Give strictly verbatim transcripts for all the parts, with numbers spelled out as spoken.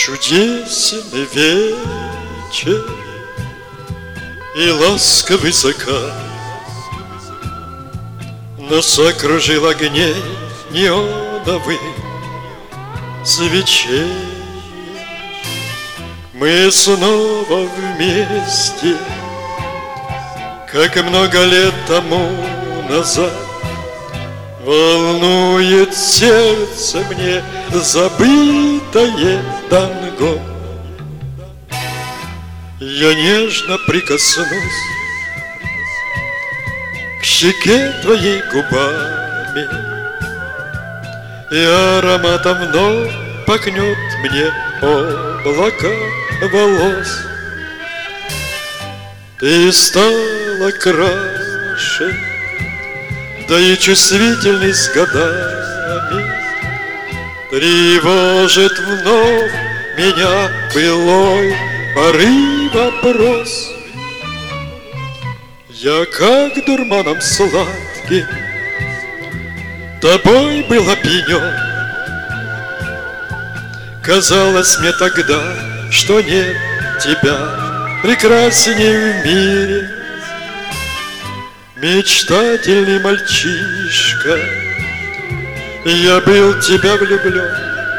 Чудесный вечер и ласковый закат нас окружил огней неоновых свечей. Мы снова вместе, как и много лет тому назад. Волнует сердце мне забытое танго. Я нежно прикоснусь к щеке твоей губами, и ароматом вновь пахнет мне облако волос. Ты стала краше, да и чувствительный с годами. Тревожит вновь меня былой порыв вопрос. Я как дурманом сладким тобой был опьянен. Казалось мне тогда, что нет тебя прекрасней в мире. Мечтательный мальчишка, я был в тебя влюблен.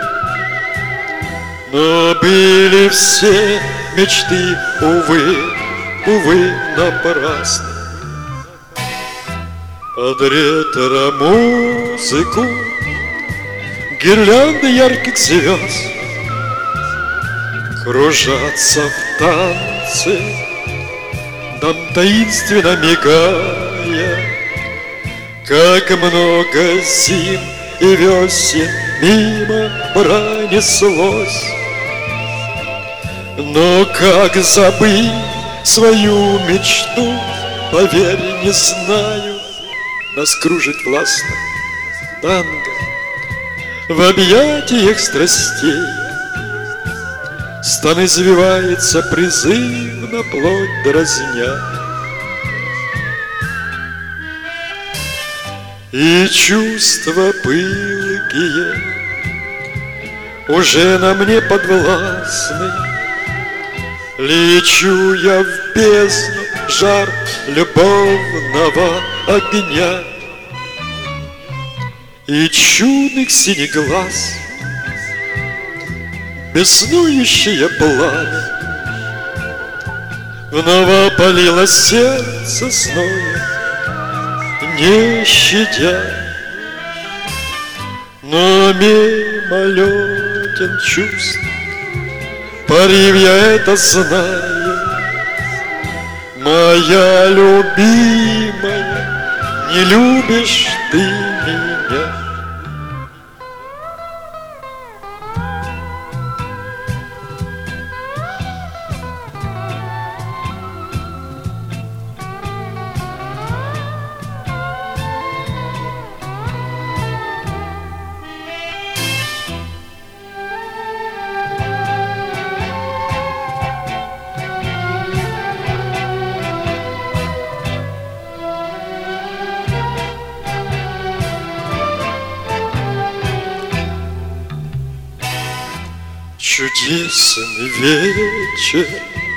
Но были все мечты, увы, увы, напрасны. Под ретро-музыку гирлянды ярких звезд кружатся в танце, нам таинственно мигая. Как много зим и весен мимо пронеслось. Но как забыть свою мечту, поверь, не знаю. Нас кружит властно танго в объятиях страстей. Стан извивается призывно, плоть дразня. И чувства пылкие уже на мне подвластны. Лечу я в бездну, жар любовного огня. И чудных синих глаз беснующее пламя вновь опалило сердце снова, не щадя. Но мимолетен чувств порыв, я это знаю. Моя любимая, не любишь ты меня. Чудесный вечер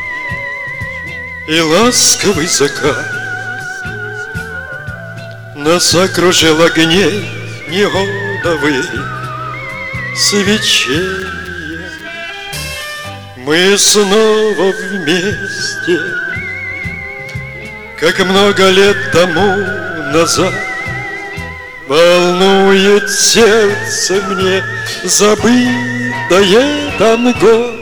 и ласковый закат нас окружил огней неоновых свечей. Мы снова вместе, как много лет тому назад. Волнует сердце мне забытое танго.